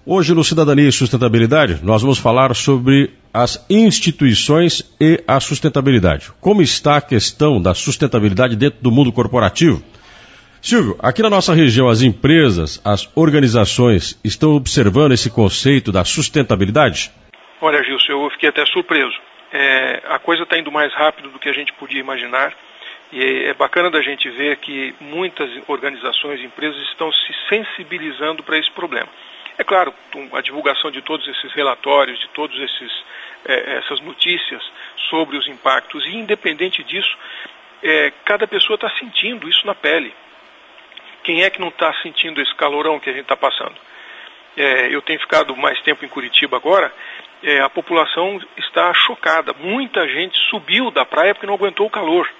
Hoje no Cidadania e Sustentabilidade, nós vamos falar sobre as instituições e a sustentabilidade. Como está a questão da sustentabilidade dentro do mundo corporativo? Silvio, aqui na nossa região, as empresas, as organizações estão observando esse conceito da sustentabilidade? Olha, Gilson, eu fiquei até surpreso. A coisa está indo mais rápido do que a gente podia imaginar. E é bacana da gente ver que muitas organizações e empresas estão se sensibilizando para esse problema. É claro, a divulgação de todos esses relatórios, de todas essas notícias sobre os impactos, e independente disso, cada pessoa está sentindo isso na pele. Quem é que não está sentindo esse calorão que a gente está passando? Eu tenho ficado mais tempo em Curitiba agora, a população está chocada. Muita gente subiu da praia porque não aguentou o calor.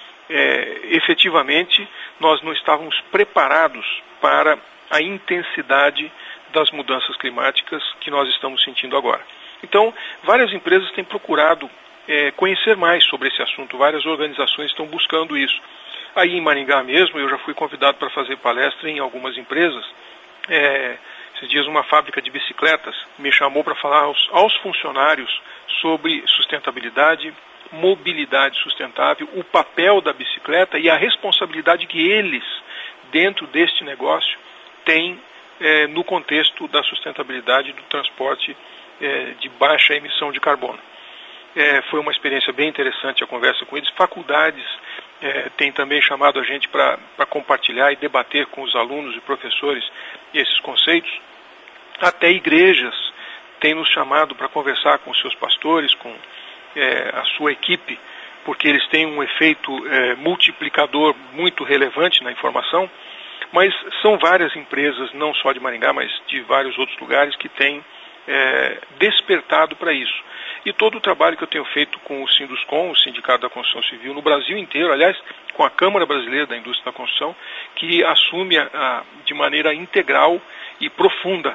Efetivamente, nós não estávamos preparados para a intensidade das mudanças climáticas que nós estamos sentindo agora. Então, várias empresas têm procurado conhecer mais sobre esse assunto, várias organizações estão buscando isso. Aí em Maringá mesmo, eu já fui convidado para fazer palestra em algumas empresas. Esses dias uma fábrica de bicicletas me chamou para falar aos funcionários sobre sustentabilidade, mobilidade sustentável, o papel da bicicleta e a responsabilidade que eles, dentro deste negócio, têm no contexto da sustentabilidade do transporte de baixa emissão de carbono. Foi uma experiência bem interessante a conversa com eles. Faculdades têm também chamado a gente para compartilhar e debater com os alunos e professores esses conceitos. Até igrejas têm nos chamado para conversar com os seus pastores, com a sua equipe, porque eles têm um efeito multiplicador muito relevante na informação. Mas são várias empresas, não só de Maringá, mas de vários outros lugares, que têm despertado para isso. E todo o trabalho que eu tenho feito com o Sinduscon, o Sindicato da Construção Civil, no Brasil inteiro, aliás, com a Câmara Brasileira da Indústria da Construção, que assume de maneira integral e profunda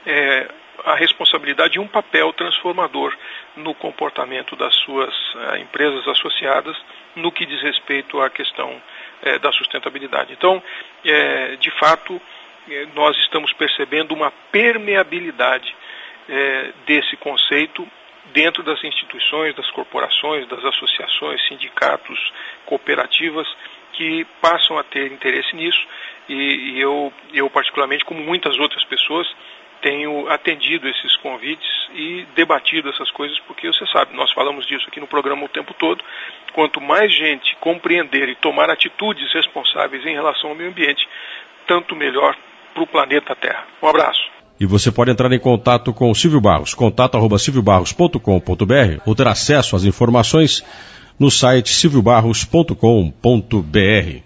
a responsabilidade e um papel transformador no comportamento das suas empresas associadas no que diz respeito à questão da sustentabilidade. Então, de fato, nós estamos percebendo uma permeabilidade desse conceito dentro das instituições, das corporações, das associações, sindicatos, cooperativas, que passam a ter interesse nisso, e eu particularmente, como muitas outras pessoas, tenho atendido esses convites e debatido essas coisas, porque você sabe, nós falamos disso aqui no programa o tempo todo. Quanto mais gente compreender e tomar atitudes responsáveis em relação ao meio ambiente, tanto melhor para o planeta Terra. Um abraço. E você pode entrar em contato com o Silvio Barros, contato@silviobarros.com.br, ou ter acesso às informações no site silviobarros.com.br.